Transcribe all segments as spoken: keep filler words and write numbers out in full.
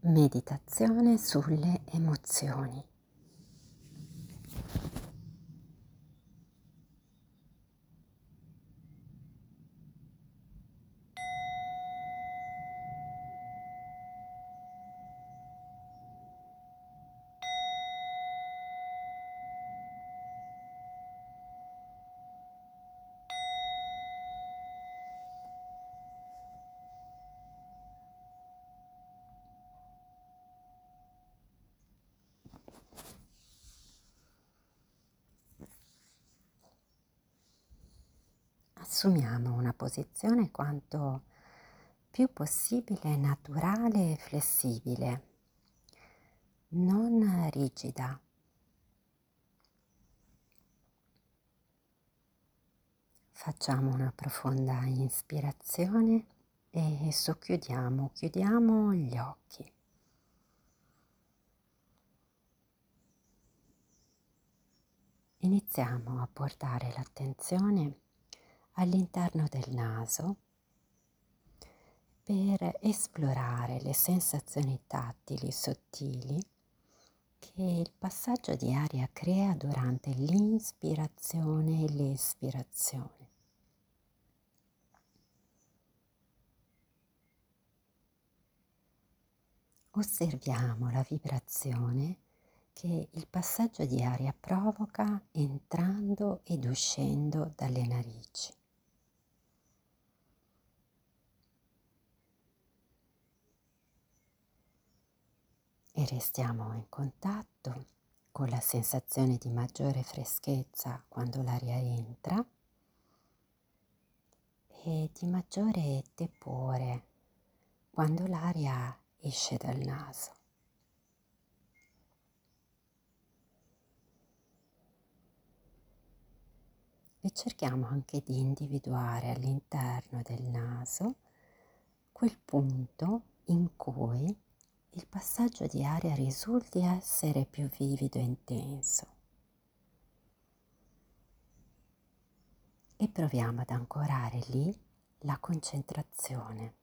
Meditazione sulle emozioni. Assumiamo una posizione quanto più possibile naturale e flessibile, non rigida. Facciamo una profonda ispirazione e socchiudiamo, chiudiamo gli occhi. Iniziamo a portare l'attenzione all'interno del naso per esplorare le sensazioni tattili sottili che il passaggio di aria crea durante l'inspirazione e l'espirazione. Osserviamo la vibrazione che il passaggio di aria provoca entrando ed uscendo dalle narici. E restiamo in contatto con la sensazione di maggiore freschezza quando l'aria entra e di maggiore tepore quando l'aria esce dal naso. E cerchiamo anche di individuare all'interno del naso quel punto in cui il passaggio di aria risulti essere più vivido e intenso. E proviamo ad ancorare lì la concentrazione.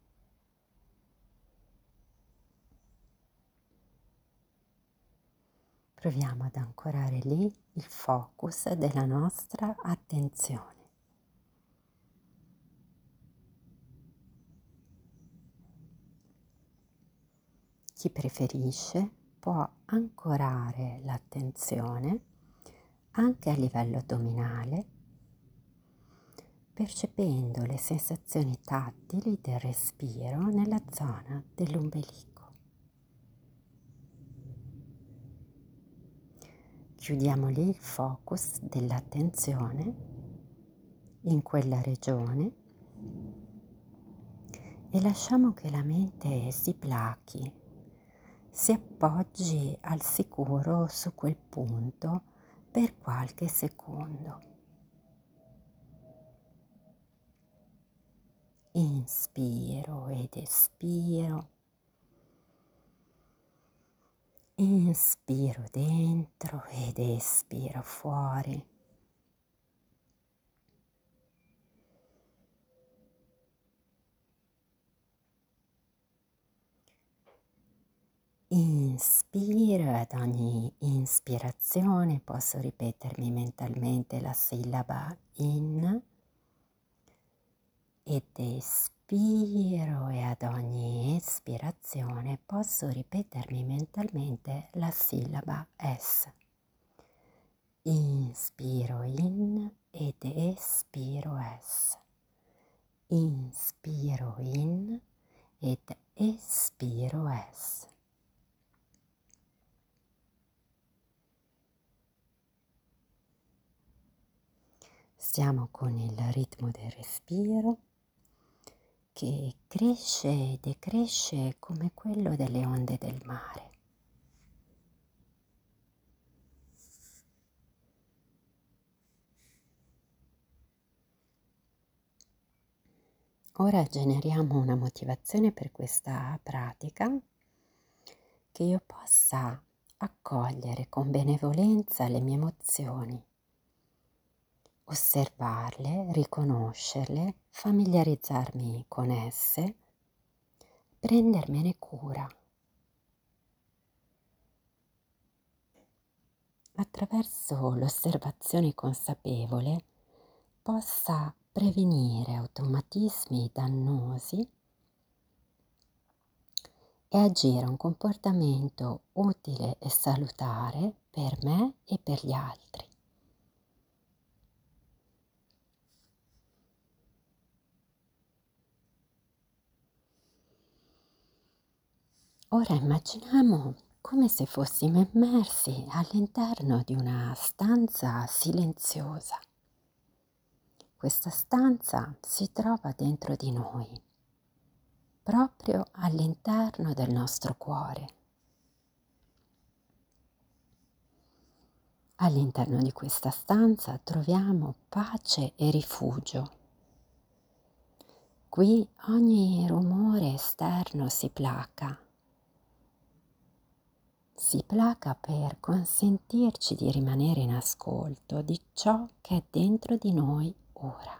Proviamo ad ancorare lì il focus della nostra attenzione. Chi preferisce può ancorare l'attenzione anche a livello addominale, percependo le sensazioni tattili del respiro nella zona dell'ombelico. Chiudiamo lì il focus dell'attenzione in quella regione e lasciamo che la mente si plachi, si appoggi al sicuro su quel punto per qualche secondo. Inspiro ed espiro. Inspiro dentro ed espiro fuori. Inspiro e ad ogni inspirazione posso ripetermi mentalmente la sillaba in ed espiro e ad ogni espirazione posso ripetermi mentalmente la sillaba S. Inspiro in ed espiro S. Inspiro in ed espiro S. Stiamo con il ritmo del respiro che cresce e decresce come quello delle onde del mare. Ora generiamo una motivazione per questa pratica, che io possa accogliere con benevolenza le mie emozioni, osservarle, riconoscerle, familiarizzarmi con esse, prendermene cura. attraverso l'osservazione consapevole, possa prevenire automatismi dannosi e agire un comportamento utile e salutare per me e per gli altri. Ora immaginiamo come se fossimo immersi all'interno di una stanza silenziosa. Questa stanza si trova dentro di noi, proprio all'interno del nostro cuore. All'interno di questa stanza troviamo pace e rifugio. Qui ogni rumore esterno si placa. Si placa per consentirci di rimanere in ascolto di ciò che è dentro di noi ora.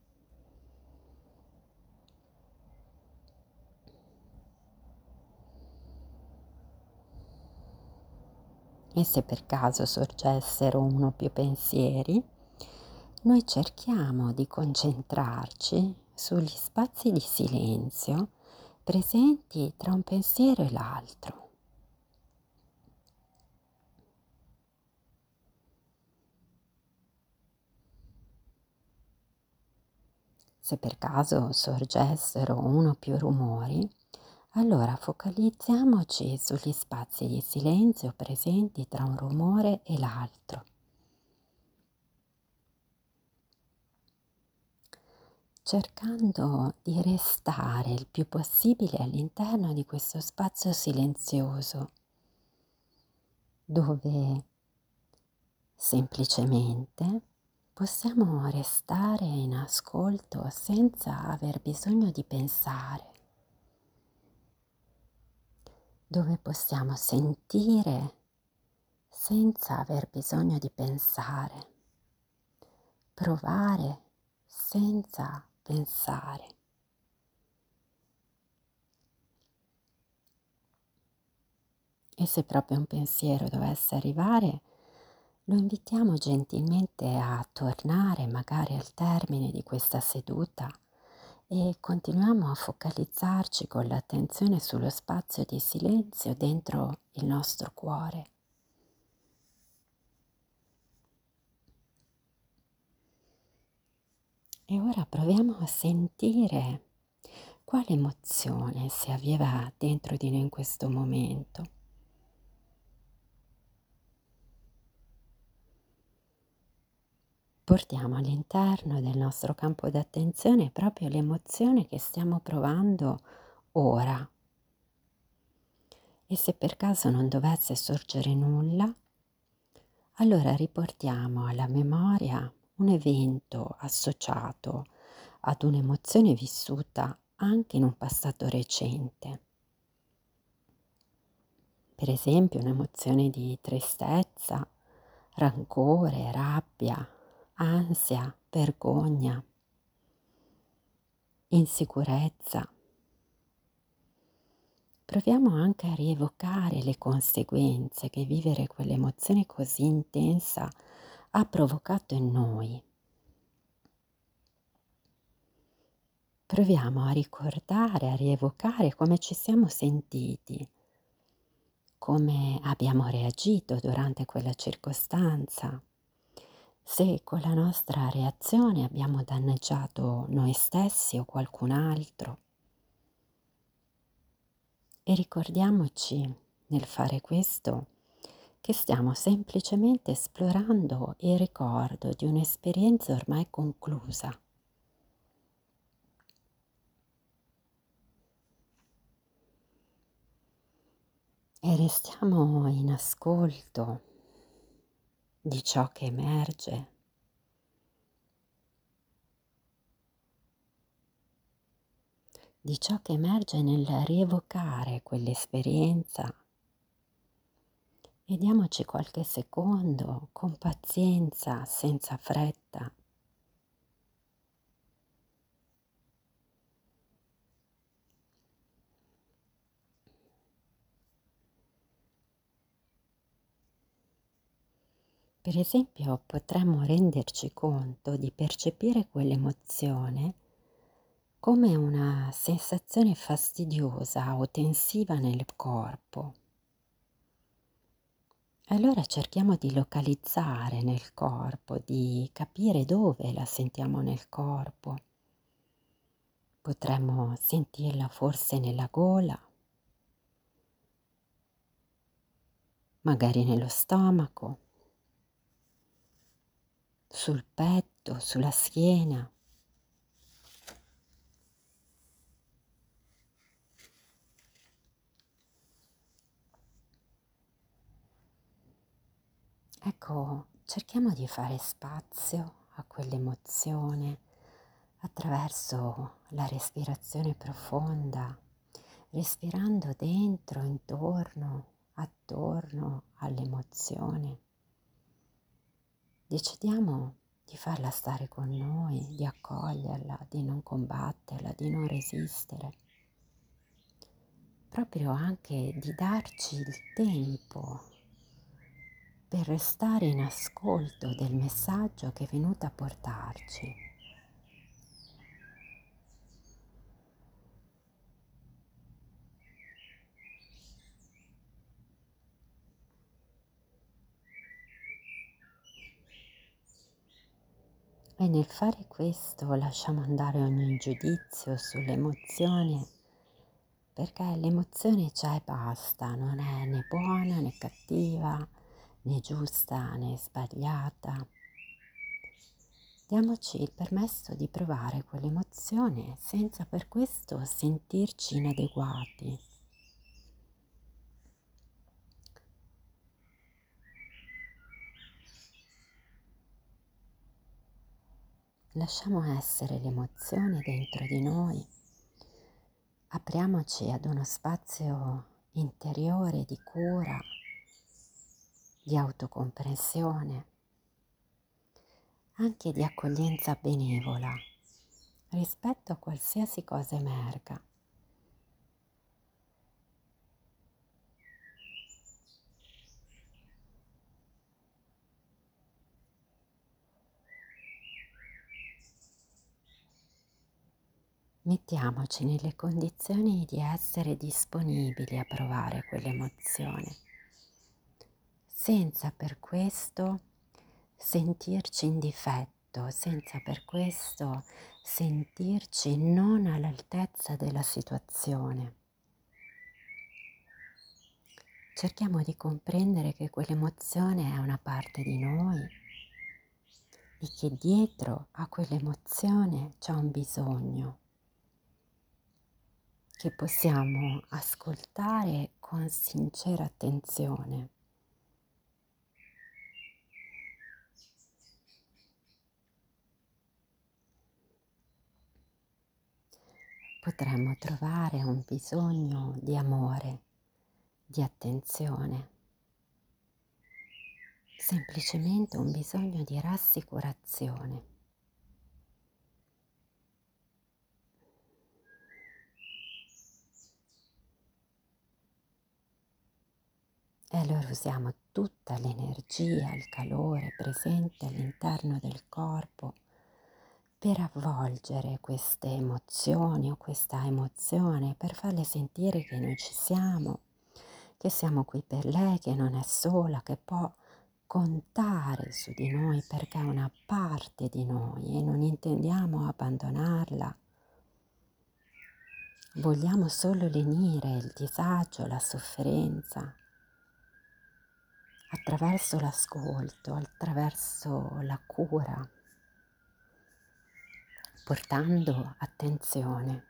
E se per caso sorgessero uno o più pensieri, noi cerchiamo di concentrarci sugli spazi di silenzio presenti tra un pensiero e l'altro. Se per caso sorgessero uno o più rumori, allora focalizziamoci sugli spazi di silenzio presenti tra un rumore e l'altro. Cercando di restare il più possibile all'interno di questo spazio silenzioso, dove semplicemente possiamo restare in ascolto senza aver bisogno di pensare, dove possiamo sentire senza aver bisogno di pensare, provare senza pensare. E se proprio un pensiero dovesse arrivare, lo invitiamo gentilmente a tornare magari al termine di questa seduta e continuiamo a focalizzarci con l'attenzione sullo spazio di silenzio dentro il nostro cuore. E ora proviamo a sentire quale emozione si avviva dentro di noi in questo momento. Portiamo all'interno del nostro campo d'attenzione proprio l'emozione che stiamo provando ora. E se per caso non dovesse sorgere nulla, allora riportiamo alla memoria un evento associato ad un'emozione vissuta anche in un passato recente. Per esempio un'emozione di tristezza, rancore, rabbia, ansia, vergogna, insicurezza. Proviamo anche a rievocare le conseguenze che vivere quell'emozione così intensa ha provocato in noi. Proviamo a ricordare, a rievocare come ci siamo sentiti, come abbiamo reagito durante quella circostanza, se con la nostra reazione abbiamo danneggiato noi stessi o qualcun altro. E ricordiamoci nel fare questo che stiamo semplicemente esplorando il ricordo di un'esperienza ormai conclusa. E restiamo in ascolto di ciò che emerge. Di ciò che emerge nel rievocare quell'esperienza e diamoci qualche secondo con pazienza, senza fretta. Per esempio, potremmo renderci conto di percepire quell'emozione come una sensazione fastidiosa o tensiva nel corpo. Allora cerchiamo di localizzare nel corpo, di capire dove la sentiamo nel corpo. Potremmo sentirla forse nella gola, magari nello stomaco, sul petto, sulla schiena. Ecco, cerchiamo di fare spazio a quell'emozione attraverso la respirazione profonda, respirando dentro, intorno, attorno all'emozione. Decidiamo di farla stare con noi, di accoglierla, di non combatterla, di non resistere, proprio anche di darci il tempo per restare in ascolto del messaggio che è venuto a portarci. E nel fare questo lasciamo andare ogni giudizio sull'emozione, perché l'emozione c'è e basta, non è né buona né cattiva, né giusta né sbagliata. Diamoci il permesso di provare quell'emozione senza per questo sentirci inadeguati. Lasciamo essere l'emozione dentro di noi, apriamoci ad uno spazio interiore di cura, di autocomprensione, anche di accoglienza benevola rispetto a qualsiasi cosa emerga. Mettiamoci nelle condizioni di essere disponibili a provare quell'emozione, senza per questo sentirci in difetto, senza per questo sentirci non all'altezza della situazione. Cerchiamo di comprendere che quell'emozione è una parte di noi e che dietro a quell'emozione c'è un bisogno che possiamo ascoltare con sincera attenzione. Potremmo trovare un bisogno di amore, di attenzione, semplicemente un bisogno di rassicurazione. E allora usiamo tutta l'energia, il calore presente all'interno del corpo per avvolgere queste emozioni o questa emozione, per farle sentire che noi ci siamo, che siamo qui per lei, che non è sola, che può contare su di noi perché è una parte di noi e non intendiamo abbandonarla. Vogliamo solo lenire il disagio, la sofferenza, attraverso l'ascolto, attraverso la cura, portando attenzione.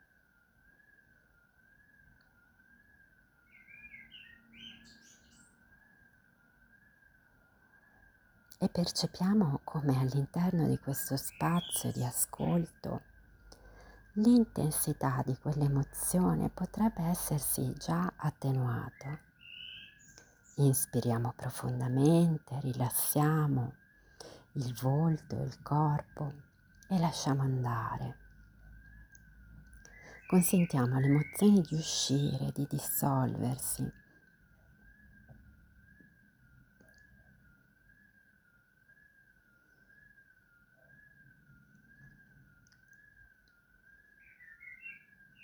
E percepiamo come all'interno di questo spazio di ascolto l'intensità di quell'emozione potrebbe essersi già attenuata. Inspiriamo profondamente, rilassiamo il volto, il corpo e lasciamo andare. Consentiamo alle emozioni di uscire, di dissolversi.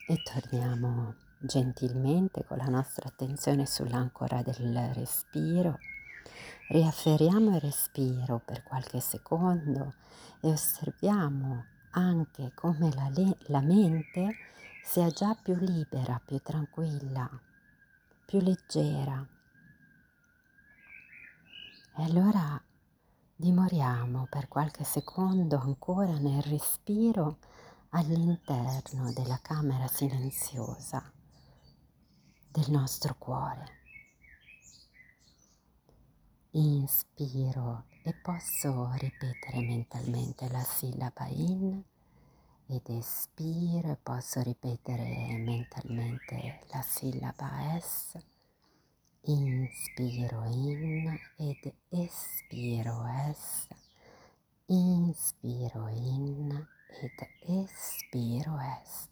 e torniamo gentilmente con la nostra attenzione sull'ancora del respiro. Riafferiamo il respiro per qualche secondo e osserviamo anche come la, le- la mente sia già più libera, più tranquilla, più leggera. E allora dimoriamo per qualche secondo ancora nel respiro all'interno della camera silenziosa del nostro cuore. Inspiro e posso ripetere mentalmente la sillaba in ed espiro e posso ripetere mentalmente la sillaba es. Inspiro in ed espiro es. Inspiro in ed espiro es.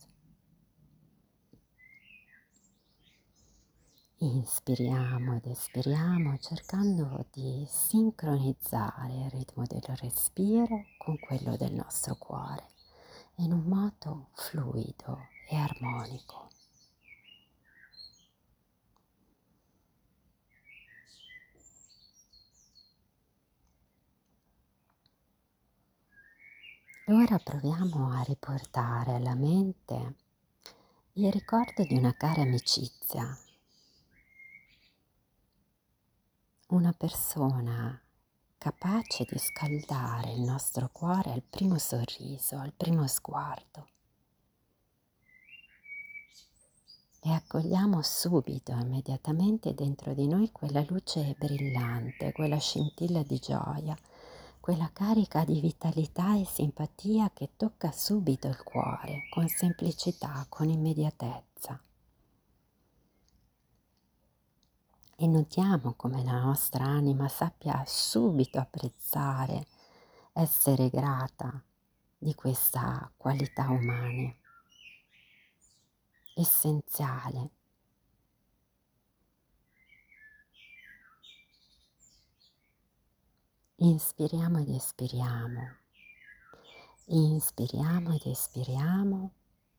Inspiriamo ed espiriamo cercando di sincronizzare il ritmo del respiro con quello del nostro cuore in un modo fluido e armonico. E ora proviamo a riportare alla mente il ricordo di una cara amicizia, una persona capace di scaldare il nostro cuore al primo sorriso, al primo sguardo. E accogliamo subito, immediatamente dentro di noi quella luce brillante, quella scintilla di gioia, quella carica di vitalità e simpatia che tocca subito il cuore, con semplicità, con immediatezza. E notiamo come la nostra anima sappia subito apprezzare, essere grata di questa qualità umana, essenziale. Inspiriamo ed espiriamo, inspiriamo ed espiriamo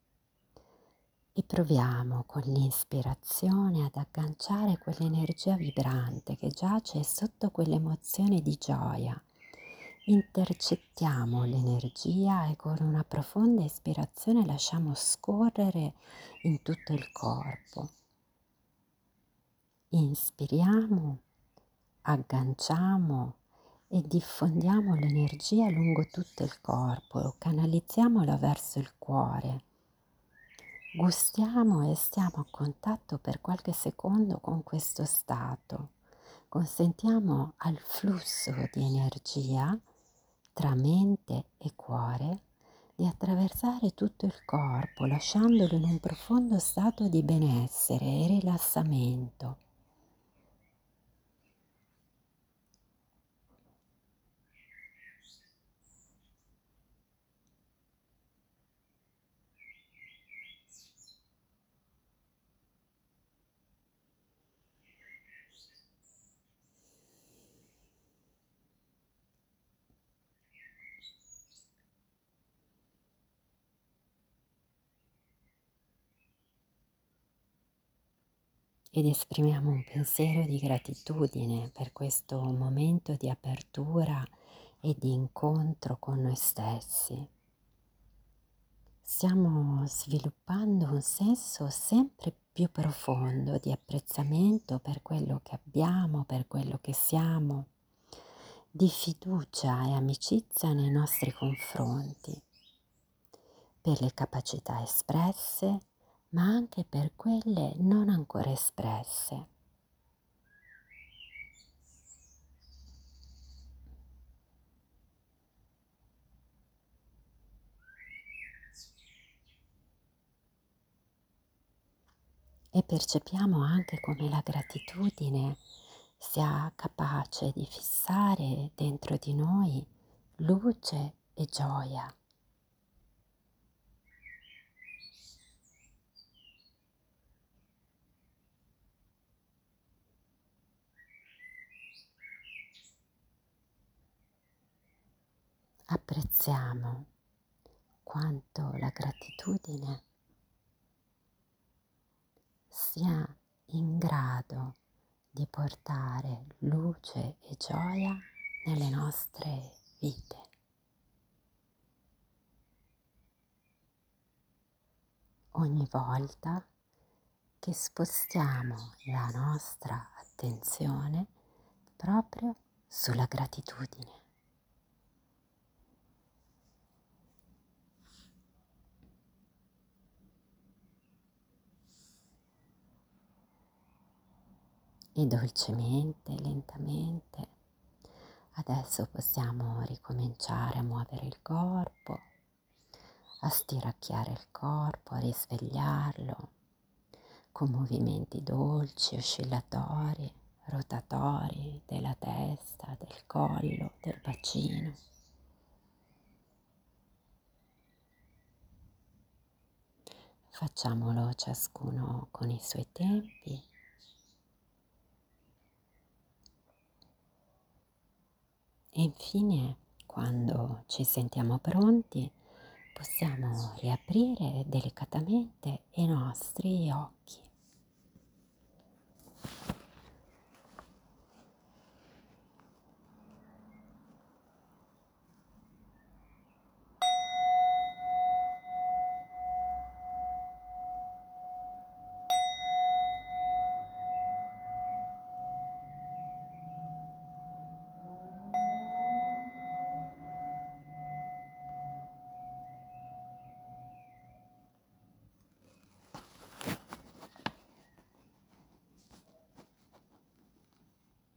e proviamo con l'ispirazione ad agganciare quell'energia vibrante che giace sotto quell'emozione di gioia. Intercettiamo l'energia e con una profonda ispirazione lasciamo scorrere in tutto il corpo. Inspiriamo, agganciamo e diffondiamo l'energia lungo tutto il corpo, canalizziamola verso il cuore. Gustiamo e stiamo a contatto per qualche secondo con questo stato. Consentiamo al flusso di energia tra mente e cuore di attraversare tutto il corpo, lasciandolo in un profondo stato di benessere e rilassamento. Ed esprimiamo un pensiero di gratitudine per questo momento di apertura e di incontro con noi stessi. Stiamo sviluppando un senso sempre più profondo di apprezzamento per quello che abbiamo, per quello che siamo, di fiducia e amicizia nei nostri confronti, per le capacità espresse, ma anche per quelle non ancora espresse. E percepiamo anche come la gratitudine sia capace di fissare dentro di noi luce e gioia. Apprezziamo quanto la gratitudine sia in grado di portare luce e gioia nelle nostre vite. Ogni volta che spostiamo la nostra attenzione proprio sulla gratitudine. E dolcemente, lentamente, adesso possiamo ricominciare a muovere il corpo, a stiracchiare il corpo, a risvegliarlo con movimenti dolci, oscillatori, rotatori della testa, del collo, del bacino. Facciamolo ciascuno con i suoi tempi. E infine, quando ci sentiamo pronti, possiamo riaprire delicatamente i nostri occhi.